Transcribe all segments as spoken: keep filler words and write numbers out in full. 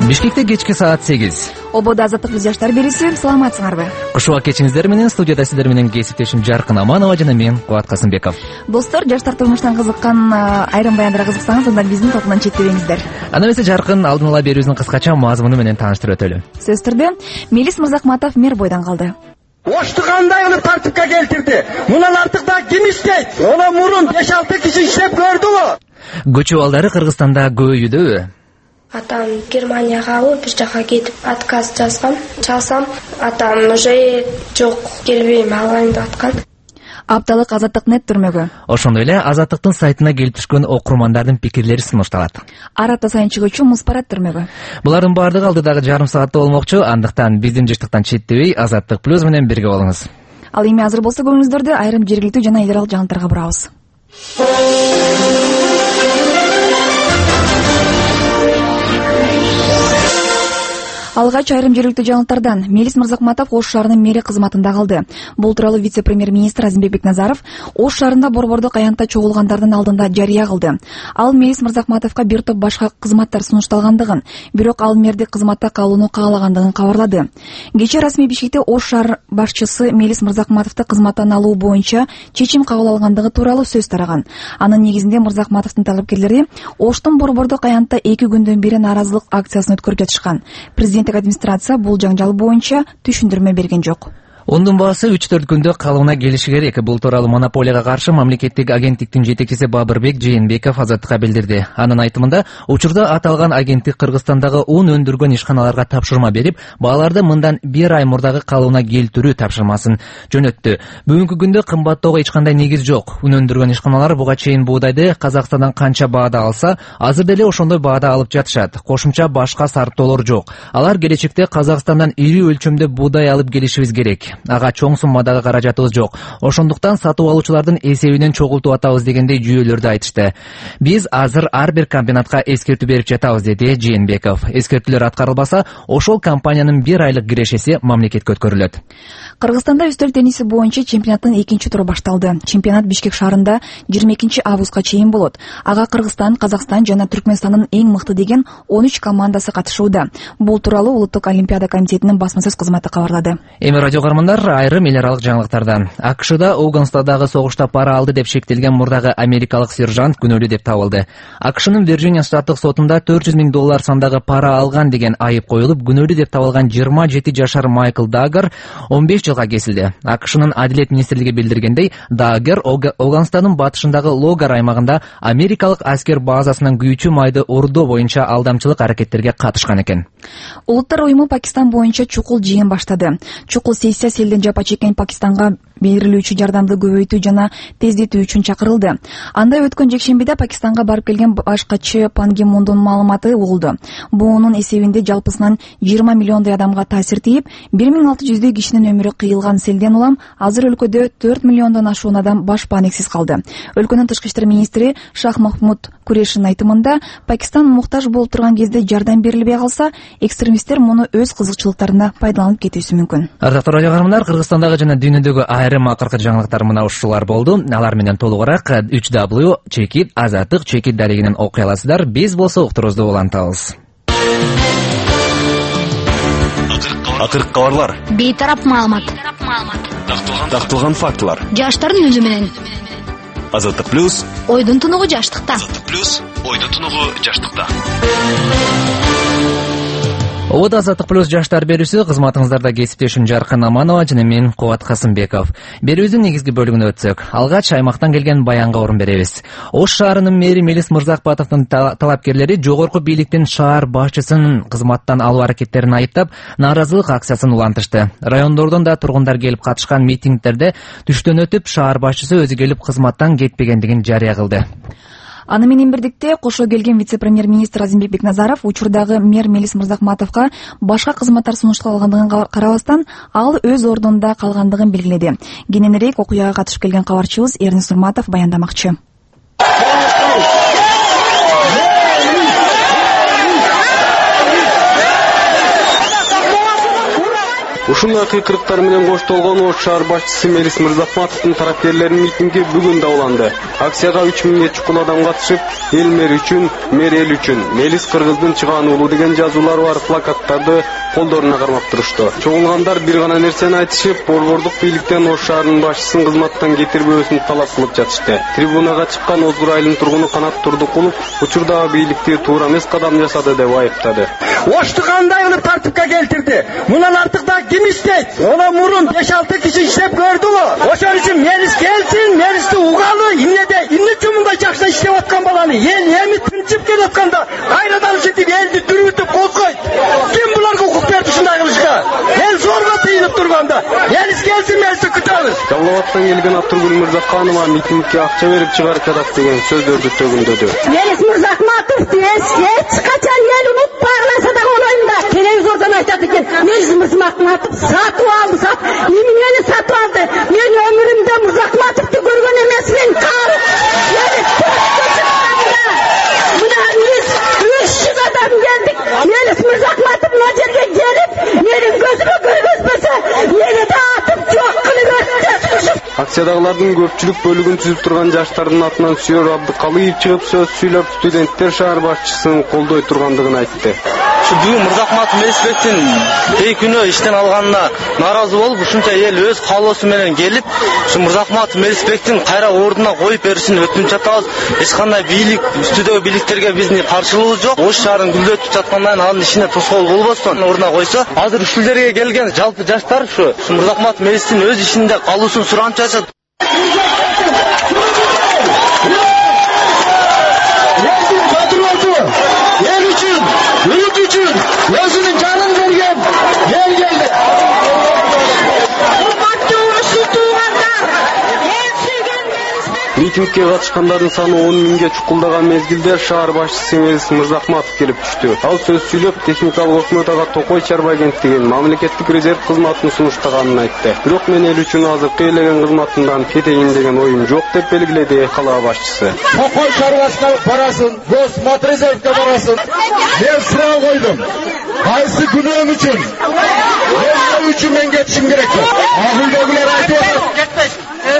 Бишкекте кечки саат сегиз. Ободо Азаттык биз жаштар берүүсү. Саламатсыңарбы? Кушуак кечиңиздер менен студияда сиздер менен кесиптешим Жаркын Аманова жана мен Кубат Касымбеков. Достор, жаштар турмуштан кызыккан айрым баяндарга кызыксаңыз, анда биздин топунан четтебеңиздер. Анда эмесе Жаркын алдын ала берүүбүздүн кыскача мазмуну менен тааныштырып өтөлү. Сөз түрдө Мелис Мырзакматов мэр бойдон калды. Ошту кандай кылып тартипке келтирди? Мундан артык да ким иштейт? Оно мурун беш алты киши иштеп көрдүбү? Көчү балдары Кыргызстанда көбөйүүдөбү? Атам Германияга алып, бир жака кетип отказ жазгам. Чалсам, атам уже жок, келбейм, алайын деп аткан. Апталык Азаттык нет түрмөгө. Ошондой эле Азаттыктын сайтына келип түшкөн окурмандардын пикирлери сунушталат. Ар апта сайын чыгуучу Муспарат түрмөгө. Булардын баардыгы алдыдагы жарым саатта болмокчу, андыктан биздин жыштыктан четтебей Азаттык плюс менен бирге болуңуз. Ал эми азыр болсо көңүлүңүздөрдү айрым жергиликтүү жана эл аралык жаңылыктарга бурабыз. Алгач айрым жергиликтүү жаңылыктардан. Мелис Мырзакматов Ош шаарынын мэри кызматында калды. Бул тууралуу вице-премьер-министр Азимбек Бекназаров Ош шаарында борбордук аянтта чогулгандардын алдында жарыя кылды. Ал Мелис Мырзакматовго бир топ башка кызматтар сунушталгандыгын, бирок ал мэрди кызматта калууну каалагандыгын кабарлады. Кечээ расмий Бишкекте Ош шаар башчысы Мелис Мырзакматовду кызматтан алуу боюнча чечим кабыл алгандыгы тууралуу сөз тараган. Анын негизинде Мырзакматовдун талапкерлери Оштун борбордук аянтта эки күндөн бери нааразылык акциясын өткөрүп жатышкан. Президент администрация бул жаңжал боюнча түшүндүрмө берген жок. Ондун баасы үч төрт күндө калыбына келиши керек. Бул тууралуу монополияга каршы мамлекеттик агенттиктин жетекчиси Бабырбек Жээнбеков Азаттыкка билдирди. Анын айтымында, учурда аталган агенттик Кыргызстандагы ун өндүргөн ишканаларга тапшырма берип, бааларды мындан бир ай мурдагы калыбына келтирүү тапшырмасын жөнөттү. Бүгүнкү күндө кымбаттоого эч кандай негиз жок. Ун өндүргөн ишканалар буга чейин буудайды Казакстандан канча баада алса, азыр деле ошондой баада алып жатышат. Кошумча башка сарптоолор жок. Алар келечекте Казакстандан ири өлчөмдө буудай алып келишибиз керек. Ага чоң суммадагы каражатыбыз жок. Ошондуктан сатып алуучулардын эсебинен чогултуп атабыз дегендей жүйөлөрдү айтышты. Биз азыр ар бир комбинатка эскертүү берип жатабыз, деди Жээнбеков. Эскертүүлөр аткарылбаса, ошол компаниянын бир айлык кирешеси мамлекетке өткөрүлөт. Кыргызстанда үстөл тенниси боюнча чемпионаттын экинчи туру башталды. Чемпионат Бишкек шаарында жыйырма экинчи августка чейин болот. Ага Кыргызстан, Казакстан жана Түркмөнстандын эң мыкты деген он үч командасы катышууда. Бул тууралуу Улуттук олимпиада комитетинин басма сөз кызматы кабарлады. Эми радио каармандар, айрым эл аралык жаңылыктардан. АКШда Ауганстандагы согушта пара алды деп шектелген мурдагы америкалык сержант күнөөлүү деп табылды. АКШнын Вирджиния штаттык сотунда төрт жүз миң доллар сандагы пара алган деген айып коюлуп, күнөөлүү деп табылган жыйырма жети жашар Майкл Даггер он беш жылга кесилди. АКШнын Адилет министрлиги билдиргендей, Даггер Ауганстандын батышындагы Логар аймагында америкалык аскер базасынан күйүүчү майды ордоо боюнча алдамчылык аракеттерге катышкан экен. Улуттар уюму Пакистан боюнча чукул жыйын баштады. Чукул сессия селден жапа чеккен Пакистанга берилүүчү жардамды көбөйтүү жана тездетүү үчүн чакырылды. Анда өткөн жекшембиде Пакистанга барып келген баш катчы Пан Ги Мундун маалыматы угулду. Буунун эсебинде жалпысынан жыйырма миллиондой адамга таасир тийип, бир миң алты жүздөй кишинин өмүрү кыйылган селден улам азыр өлкөдө төрт миллиондон ашуун адам баш баанексиз калды. Өлкөнүн тышкы иштер министри Шах Махмуд Курешин айтымында, Пакистан муктаж болуп турган кезде жардам берилбей калса, экстремисттер муну өз кызыкчылыктарына пайдаланып кетүүсү мүмкүн. Ардактуу радио каармандар, Кыргызстандагы жана дүйнөдөгү айрым акыркы жаңылыктар мына ушулар болду. Алар менен толугураак үч дабл ю чекит азаттык чекит дарегинен окуй аласыздар. Биз болсо уктуруубузду улантабыз. Акыркы кабарлар, бейтарап маалымат, такталган фактылар. Жаштардын өзү менен. Азаттык плюс, ойдун тунугу жаштыкта. Азаттык плюс, ойдун тунугу жаштыкта. Ободо Азаттык плюс жаштар берүүсү, кызматыңыздарда кесиптешим Жаркын Аманова жана мен Кубат Касымбеков. Берүүбүздүн негизги бөлүгүнө өтсөк, алгач аймактан келген баянга орун беребиз. Ош шаарынын мэри Мелис Мырзакматовдун талапкерлери жогорку бийликтин шаар башчысын кызматтан алуу аракеттерин айыптап, нааразылык акциясын улантышты. Райондордон да тургундар келип катышкан митингдерде түштөн өтүп, шаар башчысы өзү келип кызматтан кетпегендигин жарыя кылды. Аны менен бирдикте кошо келген вице-премьер-министр Азимбек Бекназаров учурдагы мэр Мелис Мырзакматовго башка кызматтар сунушталгандыгын карабастан, ал өз ордунда калгандыгын белгиледи. Кененирээк окуяга катышып келген кабарчыбыз Эрнис Нурматов баяндамакчы. Ушундай кыйкырыктар менен коштолгон Ош шаар башчысы Мелис Мырзахматовдун тарапкерлеринин митинги бүгүн да уланды. Акцияга үч миңге чукул адам катышып, эл мэр үчүн, мэр эл үчүн, Мелис Кыргыздын чыгааны улуу деген жазуулар бар плакаттарды колдоруна кармап турушту. Чогулгандар бир гана нерсени айтышып, борбордук бийликтен Ош шаарынын башчысын кызматтан кетирбөөсүн талап кылып жатышты. Трибунага чыккан Озгур айылынын тургуну Канат Турдукулов учурдагы бийликти туура эмес кадам жасады деп айыптады. Ошты кандай кылып тартипке келтирди? Мундан артык да ким иштейт? Ona murun beş altı kişi işlep gördüğü. Oşar için Melis gelsin, Melis'te uğalı, innede, inni cumunda jaksa işlep atkan balanı. El yemi tınçıp gel atkanda, kaynadan şekil eldi dürütüp koskoy. Kim bularga hukuk verdi şunday kılışka? El zorla tıyınıp durganda. Melis gelsin, Melis'te kütağız. Жаллабаттан келген Атургүл Мырзаканова митингге акча берип чыгарып жатат деген сөздөрдү төгүндөдү. Мелис Мырзахматов эч качан эл унутпагыласа да оноюнда телевизордон айтат экен. Мелис Мырзахматов сатып алды, сат. Эмнени сатып алды? Мен өмүрүмдө Мырзахматовду көргөн эмесмин. Кары. Мына биз үч жүз адам келдик. Мелис Мырзахматов мына жерге келип, менин көзүмө көргөзбөсө, мени да атып жок кылып өттү. Акциядагылардын көпчүлүк бөлүгүн түзүп турган жаштардын атынан Сүйөр Абдыкалыев чыгып сөз сүйлөп, студенттер шаар башчысын колдой тургандыгын айтты. Бүгүн Мырзахматов Мелисбектин эй күнү иштен алганына нааразы болуп, ушунча эл өз каалоосу менен келип, ушу Мырзахматов Мелисбектин кайра ордуна коюп беришин өтүнүч жатабыз. Эч кандай бийлик, үстүдөгү бийликтерге биздин каршылыгыбыз жок. Ош шаарын гүлдөтүп жаткандан анын ишине тоскоол болбостон ордуна койсо, азыр ушулерге келген жалпы жаштар ушу Мырзахматов Мелистин өз ишинде калуусун суранып жатат. Özünün canını vergen, gel geldi. Митингге катышкандардын саны он миңге чукулдаган мезгилде шаар башчысы Мелис Мырзахматов келип түштү. Ал сөз сүйлөп, техникалык өкмөт Токой чарба агенттигин мамлекеттик резерв кызматын сунуштаганын айтты. Бирок мен эл үчүн азыркы элеген кызматымдан кетейин деген оюм жок деп белгиледи кала башчысы. Токой чарбасына барасын, Госмотрезервге барасын. Мен суроо койдум. Кайсы күнөөм үчүн? Эмне үчүн мен кетишим керек? Агылдагылар айтып атат.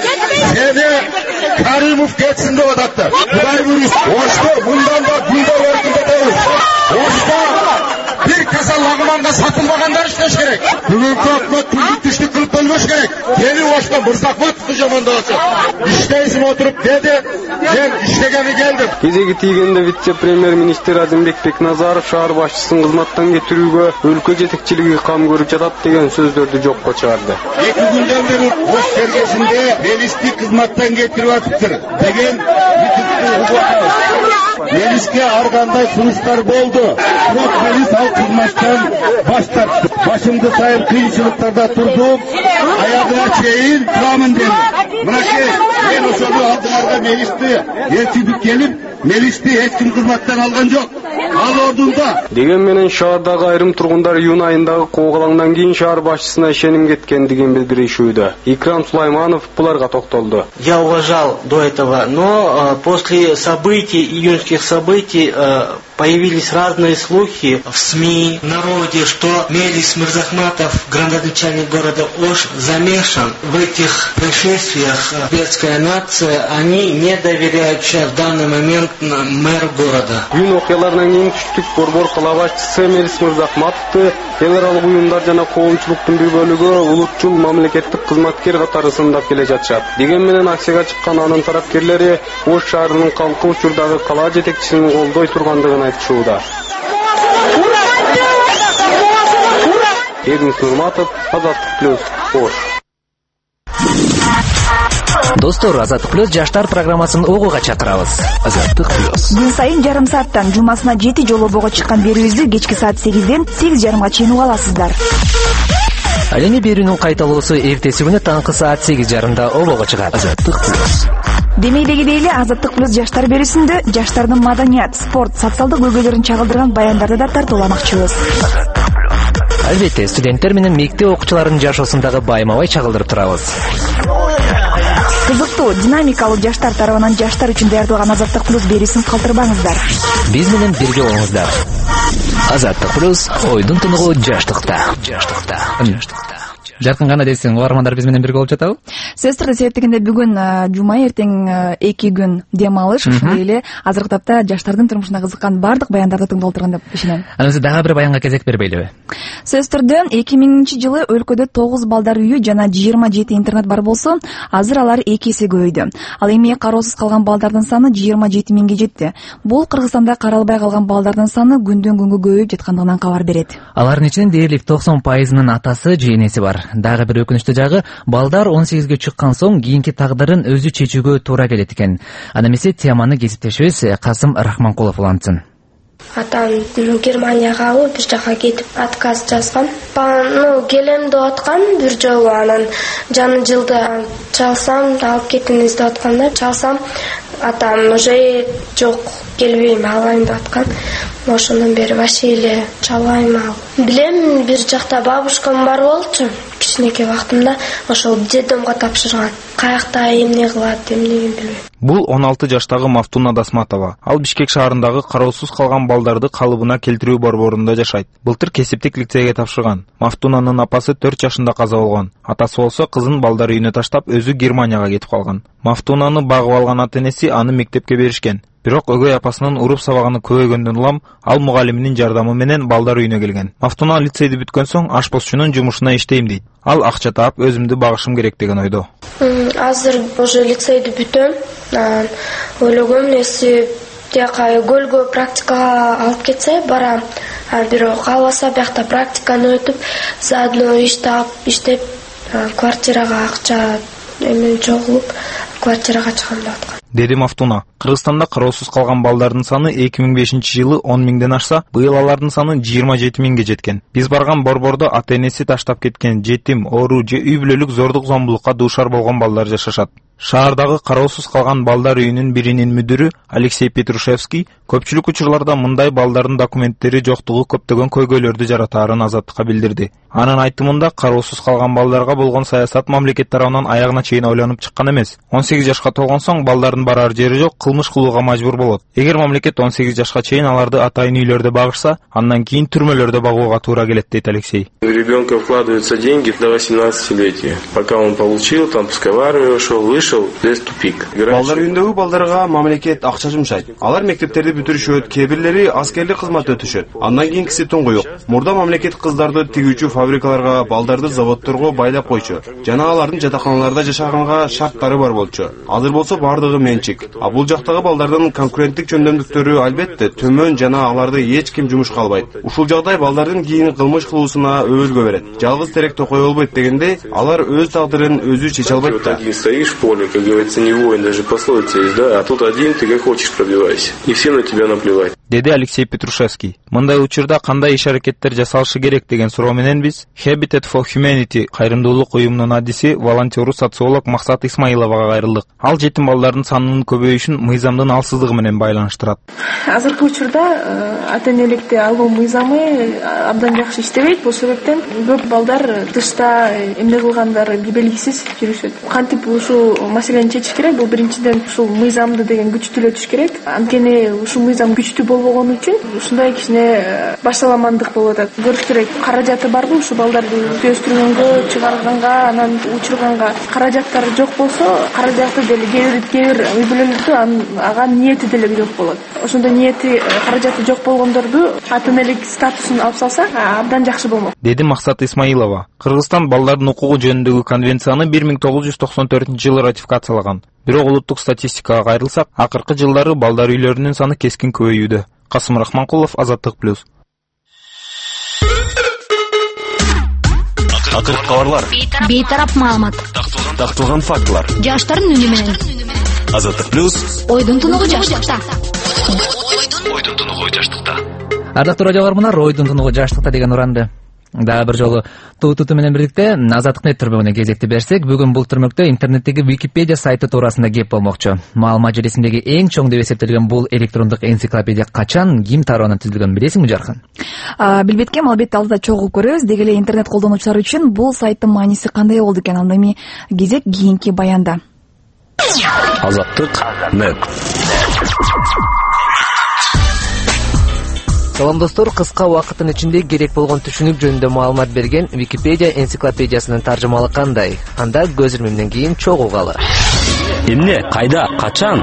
Seni Karimov geçsin de odatta. Kuday buyuruz. Oşta bundan da bundan orkunda değil. Oşta bir kasal lağımanda satılmaganlar işleş gerek. Bugün korkmak tüzlük düştük kılıp bölmüş gerek. Yeni Oşta Mırзахматовду жамандабаса. İşteysin oturup dedi. Ben işlegeni geldim. Кезеги тийгенде вице-премьер-министр Азимбек Бекназаров шаар башчысын кызматтан кетирүүгө өлкө жетекчилиги кам көрүп жатат деген сөздөрдү жокко чыгарды. Эки күндөн бери Ош чергесинде Мелисти кызматтан кетирип атыптыр деген митингди угуп. Мелиске ар кандай сунуштар болду. Бирок Мелис ал кызматтан баш тартты. Башымды сайып кыйынчылыктарда турдум. Аягына чейин турамын деди. Мынакей мен ошону алдыңарга Мелисти ертип келип, Мелисти эч ким кызматтан алган жок. Ал ордунда. Деген менен шаардагы айрым тургундар июнь айындагы куугалаңдан кийин шаар башчысына ишеним кеткендигин билдиришүүдө. Икрам Сулайманов буларга токтолду. Я уважал до этого, но э, после событий, июньских событий, э, появились разные слухи в СМИ, в народе, что Мелис Мырзахматов, градоначальник города Ош, замешан в этих происшествиях. Детская нация, они не доверяют сейчас в данный момент мэру города. Июнь окуяларынан кийин түштүк борбор кала башчысы Мелис Мырзахматовду эл аралык уюмдар жана коомчулуктун бир бөлүгү улутчул мамлекеттик кызматкер катары сындап келе жатышат. Деген менен акцияга чыккан анын тарапкерлери Ош шаарынын калкы учурдагы кала жетекчисин колдой тургандыгын айтышууда. Эрнис Нурматов, Азаттык плюс, Ош. Достор, Азаттык плюс жаштар программасын угууга чакырабыз. Азаттык плюс. Күн сайын жарым сааттан жумасына жети жолу бого чыккан берүүбүздү кечки саат сегизден сегиз жарымга чейин уга аласыздар. Ал эми берүүнүн кайталоосу эртеси күнү таңкы саат сегиз жарымда обого чыгат. Азаттык плюс. Демейдегидей эле Азаттык плюс жаштар берүүсүндө жаштардын маданият, спорт, социалдык көйгөйлөрүн чагылдырган баяндарды да тартууламакчыбыз. Албетте, студенттер менен мектеп окуучуларынын жашоосундагы байма-бай чагылдырып турабыз. Кызыктуу, динамикалуу жаштар тарабынан жаштар үчүн даярдалган Азаттык плюс берүүсүн калтырбаңыздар. Биз менен бирге болуңуздар. Азаттык плюс ойдун тыныгы жаштыкта. Жаштыкта. Жаштыкта. Жаркын кандай дейсиң? Угармандар биз менен бирге болуп жатабы? Сөзсүз түрдө себептегенде бүгүн жума, эртең эки күн дем алыш, ошондой эле азыркы тапта жаштардын турмушуна кызыккан баардык баяндарды тыңдап отурган деп ишенем. Анан биз дагы бир баянга кезек бербейлиби? Сөзсүз түрдө эки миңинчи жылы өлкөдө тогуз балдар үйү жана жыйырма жети интернат бар болсо, азыр алар эки эсе көбөйдү. Ал эми кароосуз калган балдардын саны жыйырма жети миңге жетти. Бул Кыргызстанда каралбай калган балдардын саны күндөн күнгө көбөйүп жаткандыгынан кабар берет. Алардын ичинде дээрлик токсон пайызынын атасы же энеси бар. Дагы бир өкүнүчтүү жагы, балдар он сегизге чыккан соң кийинки тагдырын өзү чечүүгө туура келет экен. Аны эмесе теманы кесиптешибиз Касым Рахманкулов улантсын. Атам Германияга алып, бир жака кетип отказ жазган. Ну, келем деп аткан бир жолу, анан жаңы жылда чалсам, алып кетиңиз деп атканда, чалсам, атам уже жок, келбейм, алайын деп аткан. Ошондон бери вообще эле чалбайм ал. Билем, бир жакта бабушкам бар болчу, кичинекей вактымда, ошол детдомго тапшырган. Каякта эмне кылат, эмнени билбейм. Бул он алты жаштагы Мафтуна Дасматова. Ал Бишкек шаарындагы кароосуз калган балдарды калыбына келтирүү борборунда жашайт. Былтыр кесиптик лицейге тапшырган. Мафтунанын апасы төрт жашында каза болгон. Атасы болсо кызын балдар үйүнө таштап өзү Германияга кетип калган. Мафтунаны багып алган ата-энеси аны мектепке беришкен. Бирок өгөй апасынын уруп сабаганы көбөйгөндөн улам ал мугалиминин жардамы менен балдар үйүнө келген. Мафтуна лицейди бүткөн соң ашпозчунун жумушуна иштейм дейт. Ал акча таап өзүмдү багышым керек деген ойдо. Азыр уже лицейди бүтөм. Ойлогом, если тияка көлгө практикага алып кетсе барам. Бирок кааласа биякта практиканы өтүп, заодно иш таап, иштеп, квартирага акча эмен чогулуп, квартирага чыгам деп аткан. Деди Мафтуна. Кыргызстанда кароосуз калган балдардын саны эки миң бешинчи жылы он миңден ашса, быйыл алардын саны жыйырма жети миңге жеткен. Биз барган борбордо ата-энеси таштап кеткен, жетим, оору же үй бүлөлүк зордук зомбулукка дуушар болгон балдар жашашат. Шаардагы кароосуз калган балдар үйүнүн биринин мүдүрү Алексей Петрушевский көпчүлүк учурларда мындай балдардын документтери жоктугу көптөгөн көйгөйлөрдү жаратаарын Азаттыкка билдирди. Анын айтымында кароосуз калган балдарга болгон саясат мамлекет тарабынан аягына чейин ойлонуп чыккан эмес. он сегиз жашка толгон соң балдардын барар жери жок, кылмыш кылууга мажбур болот. Эгер мамлекет он сегиз жашка чейин аларды атайын үйлөрдө багышса, андан кийин түрмөлөрдө багууга туура келет дейт Алексей. В ребенка вкладываются деньги до восемнадцатилетия. Пока он получил, там пускай в армию ушел, вышел, здесь тупик. Балдар үйүндөгү балдарга мамлекет акча жумшайт. Алар мектептерди бүтүрүшөт, кээ бирлери аскерлик кызмат өтүшөт. Андан кийинкиси туңгуюк. Мурда мамлекет кыздарды тигүүчү фабрикаларга, балдарды заводторго байлап койчу. Жана алардын жатаканаларда жашаганга шарттары бар болчу. Азыр болсо бардыгы менчик. А бул жактагы балдардын конкуренттик жөндөмдүктөрү албетте төмөн жана аларды эч ким жумушка албайт. Ушул жагдай балдардын кийин кылмыш кылуусуна өбөлгө берет. Жалгыз терек токой болбойт дегенде, алар өз тагдырын өзү чече албайт да. Стоишь в поле, как говорится, не воин, даже пословица есть, да, а тут один, ты как хочешь пробивайся. И всем на тебя наплевать. Деди Алексей Петрушевский. Мындай учурда кандай иш-аракеттер жасалышы керек деген суроо менен биз Habitat for Humanity кайрымдуулук уюмунун адиси, волонтеру, социолог Максат Исмаиловага кайрылдык. Ал жетим балдардын санынын көбөйүшүн мыйзамдын алсыздыгы менен байланыштырат. Азыркы учурда ата-энеликти алуу мыйзамы абдан жакшы иштебейт. Бул себептен көп балдар тышта эмне кылгандары белгисиз жүрүшөт. Кантип ушул маселени чечиш керек? Бул биринчиден ушул мыйзамды деген күчтүүлөтүш керек. Анткени ушул мыйзам күчтүү болбогон үчүн ушундай кичине башаламандык болуп атат. Көрүш керек, каражаты барбы ушул балдарды өстүргөнгө, чыгарганга, анан учурганга каражаттары жок болсо, каражаты деле кээ бир үй бүлөлөрдө ага ниети деле жок болот. Ошондой ниети, каражаты жок болгондорду ата-энелик статусун алып салса, абдан жакшы болмок. Деди Максат Исмаилова. Кыргызстан балдардын укугу жөнүндөгү конвенцияны бир миң тогуз жүз токсон төртүнчү жылы ратификациялаган. Бирок улуттук статистикага кайрылсак, акыркы жылдары балдар үйлөрүнүн саны кескин көбөйүүдө. Касым Рахманкулов, Азаттык плюс. Акыркы кабарлар. Бейтарап маалымат. Такталган фактылар. Жаштардын үнү менен. Азаттык плюс. Ойдун тунугу жаштыкта. Ойдун тунугу жаштыкта. Ардактуу радио көрөрмандар, ойдун тунугу жаштыкта деген уранды дагы бир жолу тутуту менен бирикте Азаттык нет түрмөгүнө кезекти берсек, бүгүн бул түрмөктө интернеттеги Википедия сайты туурасында кеп болмокчу. Маалымат желисиндеги эң чоң деп эсептелген бул электрондук энциклопедия качан, ким тарабынан түзүлгөнүн билесиңби, Жаркын? Билбеткем, албетте алдыда чогуу көрөбүз. Деги эле интернет колдонуучулар үчүн бул сайттын мааниси кандай болду экен? Анда эми кезек кийинки баянда. Азаттык нет. Салам достор, кыска убакыттын ичинде керек болгон түшүнүк жөнүндө маалымат берген Википедия энциклопедиясынын таржымалы кандай? Анда көз ирмемден кийин чогулгалы. Эмне, кайда, качан?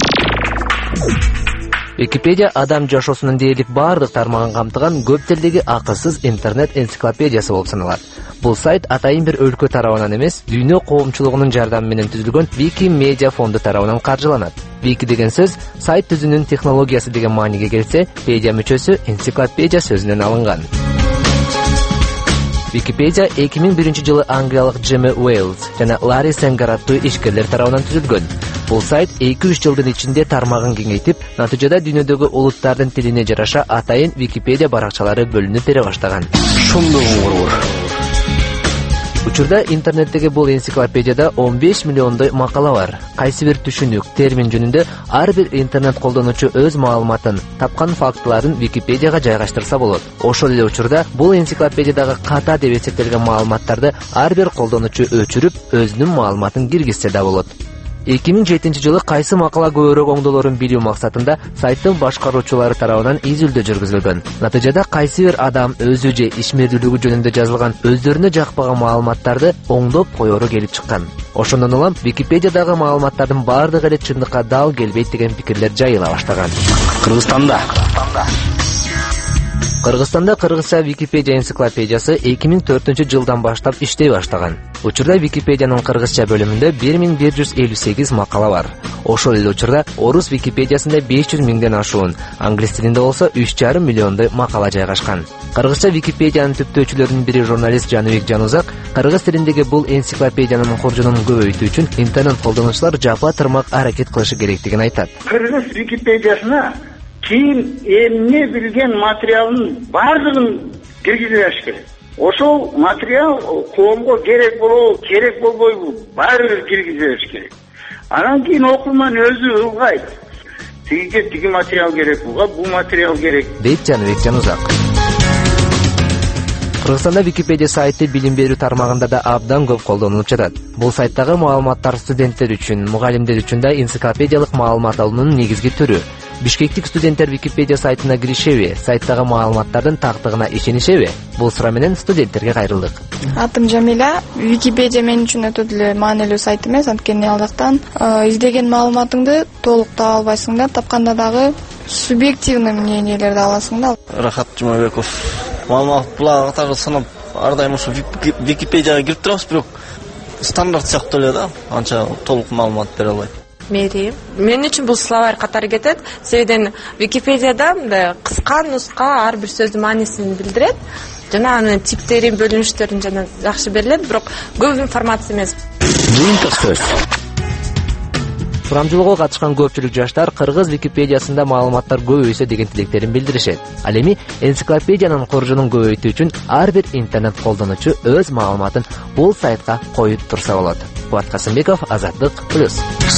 Википедия адам жашоосунун дээрлик баардык тармагын камтыган көп тилдеги акысыз интернет энциклопедиясы болуп саналат. Бул сайт атайын бир өлкө тарабынан эмес, дүйнө коомчулугунун жардамы менен түзүлгөн Wikimedia фонду тарабынан каржыланат. Wiki деген сөз сайт түзүүнүн технологиясы деген мааниге келсе, педия мүчөсү энциклопедия сөзүнөн алынган. Википедия эки миң биринчи жылы англиялык Джемми Уэйлз жана Ларри Сенгер аттуу ишкерлер тарабынан түзүлгөн. Бул сайт эки үч жылдын ичинде тармагын кеңейтип, натыйжада дүйнөдөгү улуттардын тилине жараша атайын Википедия баракчалары бөлүнүп бере баштаган. Шондой. Учурда интернеттеги бул энциклопедияда он беш миллиондой макала бар. Кайсы бир түшүнүк, термин жөнүндө ар бир интернет колдонуучу өз маалыматын, тапкан фактыларын Википедияга жайгаштырса болот. Ошол эле учурда бул энциклопедиядагы ката деп эсептелген маалыматтарды ар бир колдонуучу өчүрүп, өзүнүн маалыматын киргизсе да болот. эки миң жетинчи жылы кайсы макала көбүрөөк оңдолорун билүү максатында сайттын башкаруучулары тарабынан изилдөө жүргүзүлгөн. Натыйжада кайсы бир адам өзү же ишмердүүлүгү жөнүндө жазылган өздөрүнө жакпаган маалыматтарды оңдоп коеру келип чыккан. Ошондон улам Википедиядагы маалыматтардын баардыгы эле чындыкка дал келбейт деген пикирлер жайыла баштаган. Кыргызстанда Кыргызстанда кыргызча Википедия энциклопедиясы эки миң төртүнчү жылдан баштап иштей баштаган. Учурда Википедиянын кыргызча бөлүмүндө бир миң бир жүз элүү сегиз макала бар. Ошол эле учурда орус Википедиясында беш жүз миңден ашуун, англис тилинде болсо үч жарым миллиондой макала жайгашкан. Кыргызча Википедиянын түптөөчүлөрүнүн бири журналист Жаныбек Жанузак кыргыз тилиндеги бул энциклопедиянын хоржунун көбөйтүү үчүн интернет колдонуучулар жапа тырмак аракет кылышы керектигин айтат. Кыргыз Википедиясына ким эмне билген материалдын баардыгын киргизип бериш керек. Ошол материал коомго керек болобу, керек болбойбу, баары киргизип бериш керек. Анан кийин окурман өзү ылгайт. Тиге тиги материал керек, буга бул материал керек. Дейт Жаныбек Жанузак. Кыргызстанда Википедия сайты билим берүү тармагында да абдан көп колдонулуп жатат. Бул сайттагы маалыматтар студенттер үчүн, мугалимдер үчүн да энциклопедиялык маалымат алуунун негизги түрү. Бишкектик студенттер Википедия сайтына киришеби, сайттагы маалыматтардын тактыгына ишенишеби? Бул суроо менен студенттерге кайрылдык. Атым Жамиля. Википедия мен үчүн өтө деле маанилүү сайт эмес, анткени ал жактан издеген маалыматыңды толук таба албайсың да, тапканда дагы субъективный мнениелерди аласың да. Рахат Жумабеков. Маалымат булагы катары санап, ар дайым ушу Википедияга кирип турабыз, бирок стандарт сыяктуу эле да, анча толук маалымат бере албайт. Мери. Мен үчүн бул словарь катары кетет. Себебен Википедияда мындай кыска нуска ар бир сөздүн маанисин билдирет. Жана анын типтерин, бөлүнүштөрүн жана жакшы берилет, бирок көп информация эмес. Жыйынтык сөз. Сурамжылоого катышкан көпчүлүк жаштар кыргыз Википедиясында маалыматтар көбөйсө деген тилектерин билдиришет. Ал эми энциклопедиянын коржунун көбөйтүү үчүн ар бир интернет колдонуучу өз маалыматын бул сайтка коюп турса болот. Кубат Касымбеков, Азаттык плюс.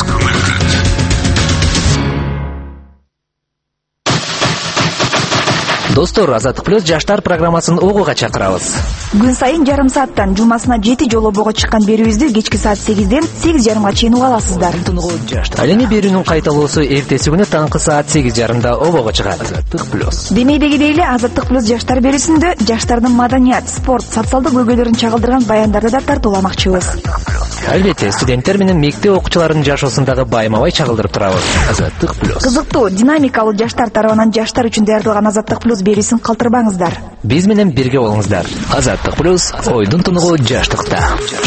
Достор, Азаттык плюс жаштар программасын угууга чакырабыз. Күн сайын жарым сааттан жумасына жети жолу бого чыккан берүүбүздү кечки саат сегизден сегиз жарымга чейин уга аласыздар. Ал эми берүүнүн кайталоосу эртеси күнү таңкы саат сегиз жарымда обого чыгат. Азаттык плюс. Демейдегидей эле Азаттык плюс жаштар берүүсүндө жаштардын маданият, спорт, социалдык көйгөйлөрүн чагылдырган баяндарды да тартууламакчыбыз. Албетте, студенттер менен мектеп окуучуларынын жашоосундагы байма-бай чагылдырып турабыз. Азаттык плюс. Кызыктуу, динамикалуу жаштар тарабынан жаштар үчүн даярдалган Азаттык плюс берүүсүн калтырбаңыздар. Биз менен бирге болуңуздар. Азаттык плюс, ойдун тунугу жаштыкта.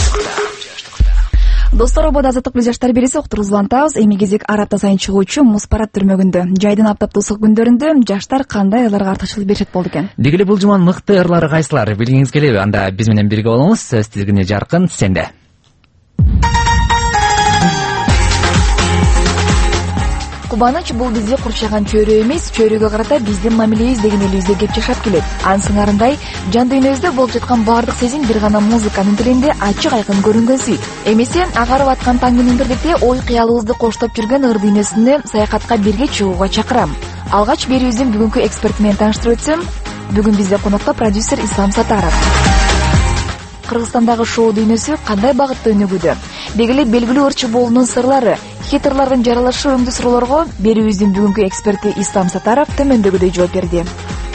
Достор, ободо Азаттык плюс жаштар берүүсү уктуруубузду улантабыз. Эми кезек ар апта сайын чыгуучу Муспарат түрмөгүндө. Жайдын аптаптуу ысык күндөрүндө жаштар кандай ырларга артыкчылык беришет болду экен? Дегеле бул жуман мыкты ырлары кайсылар? Билгиңиз келеби? Анда биз менен бирге болуңуз. Сөз тизгини Жаркын сенде. Кубаныч бул бизди курчаган чөйрө эмес, чөйрөгө карата биздин мамилебиз деген элибизде кеп жашап келет. Анын сыңарындай жан дүйнөбүздө болуп жаткан баардык сезим бир гана музыканын тилинде ачык айкын көрүнгөнсүй. Эмесе агарып аткан таңдын бирдикте ой кыялыбызды коштоп жүргөн ыр дүйнөсүнө саякатка бирге чыгууга чакырам. Алгач берүүбүздүн бүгүнкү эксперти менен тааныштырып өтсөм, бүгүн бизде конокто продюсер Ислам Сатаров. Кыргызстандагы шоу дүйнөсү кандай багытта өнүгүүдө? Дегеле белгилүү ырчы болуунун сырлары, хитерлардын жаралышы өңдүү суроолорго берүүбүздүн бүгүнкү эксперти Ислам Сатаров төмөндөгүдөй жооп берди.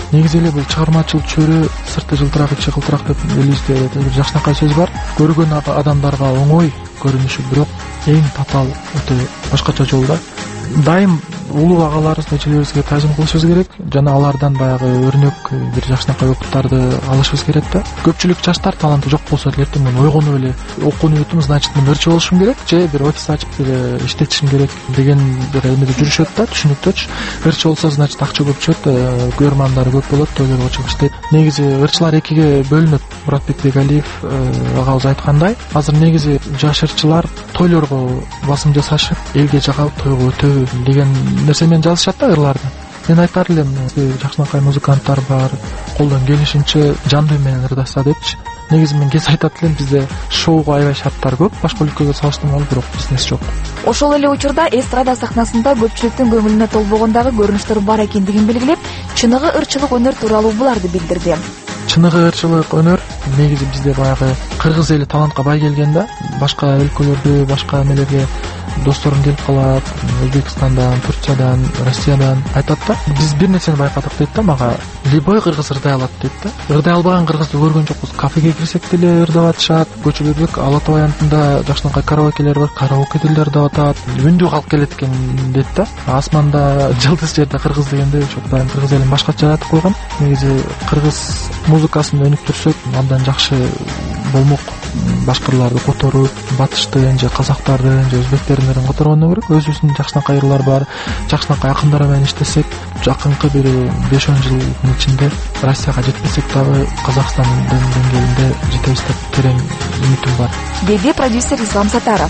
негизи эле бул чыгармачыл чөйрө сырты жылтырак ичи кылтырак деп элибизде бир жакшынакай сөз бар. Көргөн адамдарга оңой көрүнүшү бирок эң татаал өтө башкача жол да. Дайым улуу агаларыбыз, эчелерибизге таазим кылышыбыз керек жана алардан баягы өрнөк бир жакшынакай окуттарды алышыбыз керек да. Көпчүлүк жаштар таланты жок болсо деле мен ойгонуп эле окууну бүтүм, значит мен ырчы болушум керек же бир офис ачып эле иштетишим керек деген бир эмеде жүрүшөт да, түшүнүктөчү. Ырчы болсо значит акча көп түшөт, көрөрмандары көп болот, тойлорго чыгып иштейт. Негизи ырчылар экиге бөлүнөт. Муратбек Бегалиев агабыз айткандай, азыр негизи жаш ырчылар тойлорго басым жасашып, элге жагабы тойго өтөбү деген нерсе менен жазышат да ырларды. Мен айтар элем, жакшынакай музыканттар бар, колдон келишинче жандуу менен ырдаса депчи. Негизи мен кез айтат элем, бизде шоуга аябай шарттар көп, башка өлкөгө салыштырмалуу, бирок бизнес жок. Ошол эле учурда эстрада сахнасында көпчүлүктүн көңүлүнө толбогондагы көрүнүштөр бар экендигин белгилеп, чыныгы ырчылык өнөр тууралуу буларды билдирди. Чыныгы ырчылык өнөр негизи бизде баягы кыргыз эли талантка бай келген да. Башка өлкөлөрдө, башка эмелерге досторум келип калат, Өзбекстандан, Турциядан, Россиядан айтат да. Биз бир нерсени байкадык дейт да мага. Любой кыргыз ырдай алат дейт да. Ырдай албаган кыргызды көргөн жокпуз. Кафеге кирсек деле ырдап атышат. Көчөлөрдө Ала Тоо аянтында жакшынакай караокелер бар, караоке деле ырдап атат. Үндүү калк келет экен дейт да. Асманда жылдыз жерде кыргыз дегенде ошо дайым кыргыз элин башкача жаратып койгон. Негизи кыргыз музыкасын өнүктүрсөк андан жакшы болмок. Башкырларды которуп, батыштын же казактардын же өзбектердин которгону керек. Өзүбүздүн жакшынакай ырлар бар, жакшынакай акындар менен иштесек, жакынкы бир беш он жылдын ичинде Россияга жетпесек дагы Казакстандын деңгээлинде жетебиз деп терең үмүтүм бар, деди продюсер Ислам Сатаров.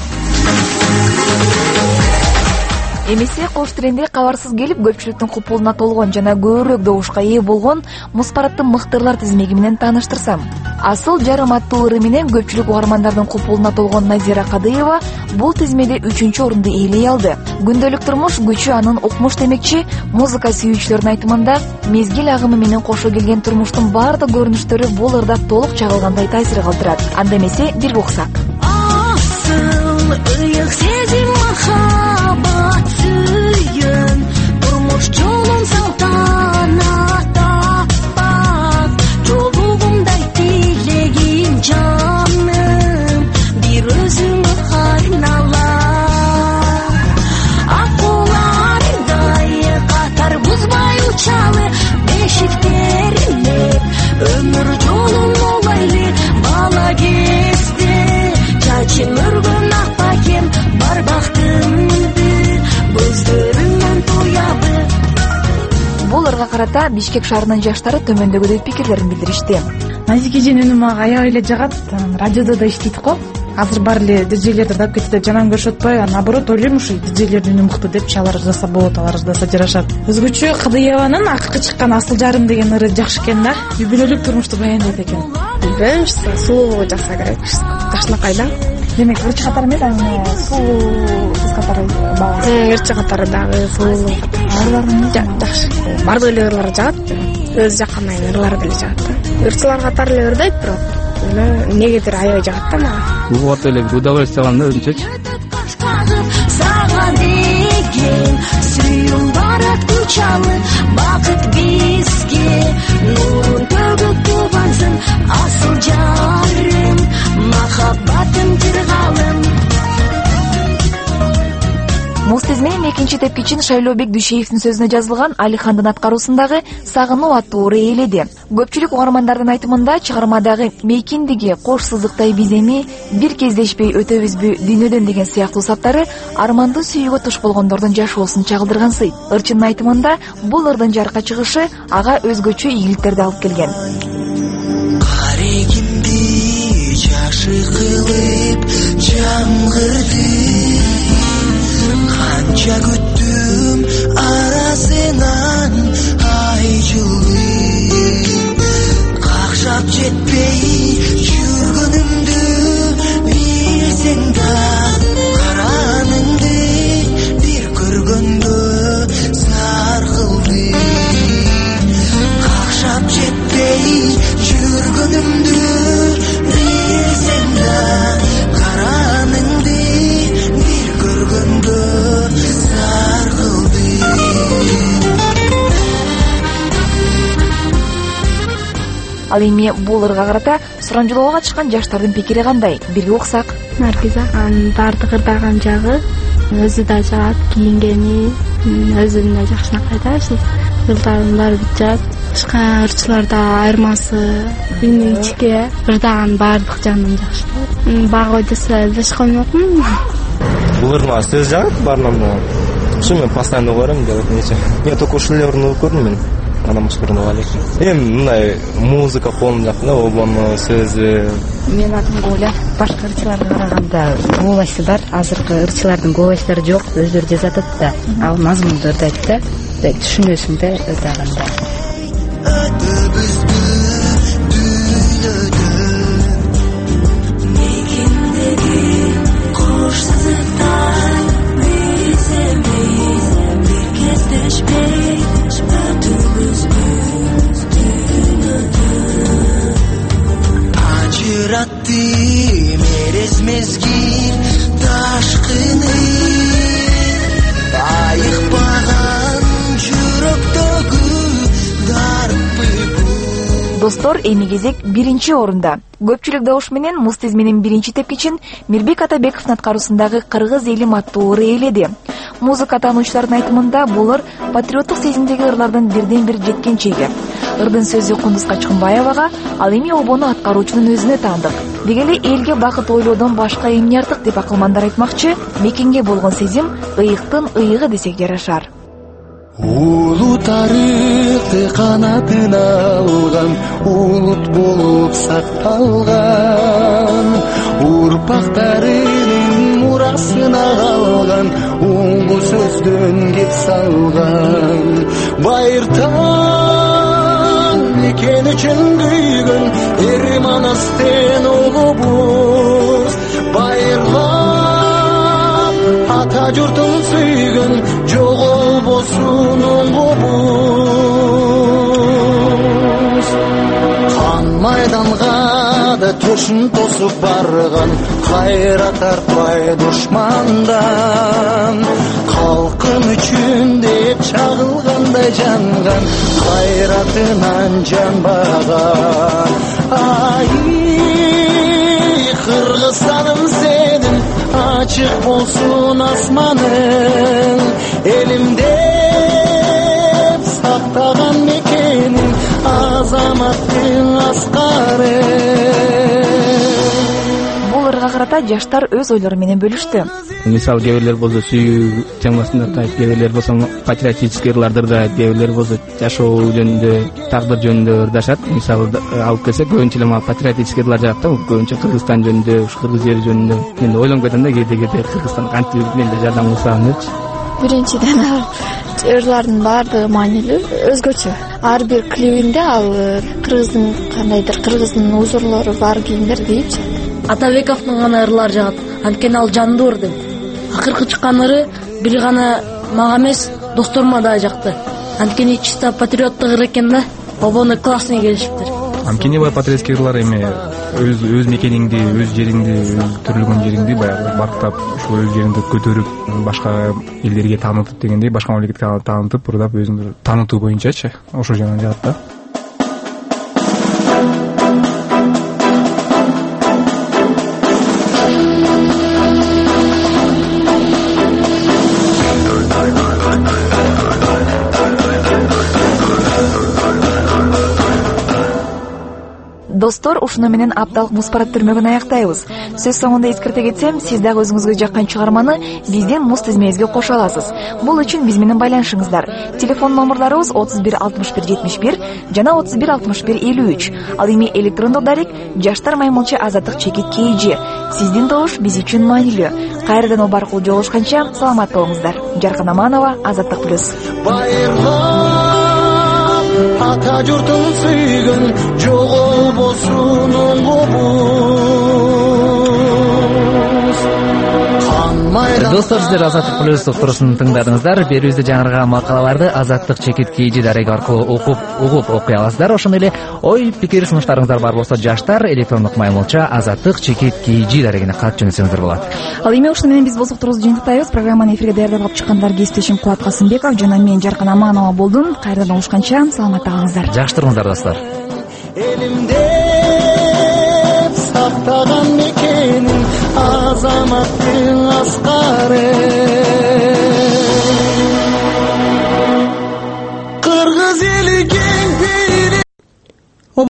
Эмесе кош тренде кабарсыз келип көпчүлүктүн купулуна толгон жана көбүрөөк добушка ээ болгон Муспараттын мыктырлар тизмеги менен тааныштырсам. Асыл жарым аттуу ыры менен көпчүлүк угармандардын купулуна толгон Назира Кадыева бул тизмеде үчүнчү орунду ээлей алды. Күндөлүк турмуш күчү анын укмуш демекчи, музыка сүйүүчүлөрдүн айтымында мезгил агымы менен кошо келген турмуштун баардык көрүнүштөрү бул ырда толук чагылгандай таасир калтырат. Анда эмесе бирге уксак. Асыл ыйык сезим махаббат сүйөн турмуш жолун салтанатта бак жолугумдай тилегим жаным бир өзүңө айнала акулардай катар бузбай учалы бешиктерине өмүр жолун олайлы бала кезде чачым өргөн ак бакем бар бактымды көздөрүмөн туябы. Бул ырга карата Бишкек шаарынын жаштары төмөндөгүдөй пикирлерин билдиришти. Назикежин үнү мага аябай эле жагат. Радиодо да иштейт го. Азыр бар эле диджейлерди ырдап кетти деп жанан көрүшүп атпайбы? Наоборот ойлойм, ушу диджейлердин үнү мыкты депчи, алар ырдаса болот, алар ырдаса жарашат. Өзгөчө Кадыеванын акыркы чыккан Асыл жарым деген ыры жакшы экен да. Үй бүлөлүк турмушту баяндайт экен. Билбейм, сулуу жакса керек. Жакшынакайда. Демек ырчы катары эмес, аны сулуу кыз катары багат. Ырчы катары дагы сулуу. Ырларын жакшы. Бардык эле ырлар жагат. Өз жаккандай ырлар деле жагат да. Ырчылар катары эле ырдайт, бирок негедир аябай жагат да мага. Бул катары эле бир удовольствие алам да өзүнчөчү. Сага деген сүйүүң барат күч алып, бакыт бизге нурун төгүп тугансың, асыл жарым, махаббатым жыргалым. Муз тизменин экинчи тепкичин Шайлообек Дүйшеевдин сөзүнө жазылган Алихандын аткаруусундагы Сагынуу аттуу ыры ээледи. Көпчүлүк угармандардын айтымында чыгармадагы мейкиндиги, кош сызыктай биземи, бир кездешпей өтөбүзбү дүйнөдөн деген сыяктуу саптары армандуу сүйүүгө туш болгондордун жашоосун чагылдырган-сый. Ырчынын айтымында бул ырдын жарыкка чыгышы ага өзгөчө ийгиликтерди алып келген. Карегимди жашы кылып жамгырды, канча күттүм арасынан ай жылды, какшап жетпей жүргөнүмдү билсең да, караныңды бир көргөндө саркылды, какшап жетпей жүргөнүмдү билсең да, караныңды бир көргөндө саркылды. Ал эми бул ырга карата сурамжылоого катышкан жаштардын пикири кандай? Бирге уксак. Наргиза анын баардык ырдаган жагы, өзү да жагат, кийингени, өзүн да жакшынакай да, жылдардын баары бүт жагат. Башка ырчыларда айырмасы эми ичке ырдаган баардык жагынан жакшы. Бага ойдоса элдеш коймокмун. Бул ырма сөз жагат баарынан да. Ушу мен постоянно көрөм деп нече. Мен только ушул эле ырды көрдүм мен. Анан башкарына алек. Эми мындай музыка колумда жакты, обону сөзү. Мен атым Голя. Башка ырчыларга караганда голосы бар. Азыркы ырчылардын голостары жок, өздөрү жазат да. Ал мазмунду ырдайт да. Түшүнөсүң да ырдаганда. Ajratdı merez mezgil taşkını ayıkpagan жүрөктөгү дарпы. Достор, эми кезек биринчи орунда. Көпчүлүк добуш менен Муз тизменин биринчи тепкичин Мирбек Атабековдун аткаруусундагы Кыргыз эли аттуу ыры ээледи. Музыка таануучулардын айтымында бул ыр патриоттук сезимдеги ырлардын бирден бир жеткенчеги. Ырдын сөзү Кундуз Качкынбаевага, ал эми обону аткаруучунун өзүнө таандык. Деги эле элге бакыт ойлоодон башка эмне артык деп акылмандар айтмакчы, мекенге болгон сезим ыйыктын ыйыгы десек жарашар. Улуу тарыхты канатына алган, улут болуп сакталган, урпактарынын мурасына калган, улуу сөздөн кеп салган. Байыртан экен үчүн күйгөн, эр манастен улубуз, байырлап ата журтун сүйгөн, жоголбосун оңгубуз. Кан майданга да төшүн тосуп барган, кайра тартпай душмандан, калкым үчүн деп чагылгандай жанган, кайратынан жанбаган. Ай Кыргызстаным сенин ачык болсун асманың, элимде сактаган мекенин азаматтын аскары. Бул ырга карата жаштар өз ойлору менен бөлүштү. Мисалы кээ бирлер болсо сүйүү темасында айтат, кээ бирлер болсо патриотический ырларды ырдайт, кээ бирлер болсо жашоо жөнүндө, тагдыр жөнүндө ырдашат. Мисалы алып келсек, көбүнчө эле патриотический ырлар жагат да, көбүнчө Кыргызстан жөнүндө, Кыргыз жери жөнүндө. Мен ойлонуп кетем да, кээде-кээде Кыргызстан кантип менде жардам кылсам депчи. Биринчиден ырлардын баардыгы маанилүү, өзгөчө. Ар бир клибинде ал Кыргыздын кандайдыр Кыргыздын узурлору бар кийимдер кийипчи. Атабековдун гана ырлары жагат, анткени ал жандуу ыр дейт. Акыркы чыккан ыры бир гана мага эмес, досторума да жакты. Анткени чисто патриоттук ыр экен да, обону классный келишиптир. Анткени бай патриотский ырлар эми өз өз мекениңди, өз жериңди, өз төрөлгөн жериңди баягы барктап, ушул өз жериңди көтөрүп, башка элдерге таанытып дегендей, башка мамлекетке таанытып, ырдап өзүңдү таанытуу боюнчачы, ошол жагынан жагат да. Достор, ушуну менен апталык Муз парад түрмөгүн аяктайбыз. Сөз соңунда эскерте кетсем, сиз дагы өзүңүзгө жаккан чыгарманы бизден Муз тизмебизге кошо аласыз. Бул үчүн биз менен байланышыңыздар. Телефон номерларыбыз отуз бир алтымыш бир жетимиш бир жана отуз бир алтымыш бир элүү үч. Ал эми электрондук дарек жаштар маймылча азаттык чекит kg. Сиздин добуш биз үчүн маанилүү. Кайрадан ол аркылуу жолугушканча саламат болуңуздар. Жаркын Аманова, Азаттык плюс. Ата журтун сүйгөн, жоголбосун оңгубуз. Достор, сиздер Азаттык плюс уктуруусун тыңдадыңыздар. Берүүбүздө жаңырган макалаларды Азаттык чекит kg дареги аркылуу окуп, угуп окуй аласыздар. Ошондой эле ой, пикир, сунуштарыңыздар бар болсо, жаштар электрондук маймылча Азаттык чекит kg дарегине кат жөнөтсөңүздөр болот. Ал эми ушуну менен биз бозуктурубузду жыйынтыктайбыз. Программаны эфирге даярдап алып чыккандар кесиптешим Кубат Касымбеков жана мен Жаркын Аманова болдум. Кайрадан улушканча саламатта калыңыздар. Жакшы туруңуздар, достор. Elimde saqtagan mekенин азаматтын аскары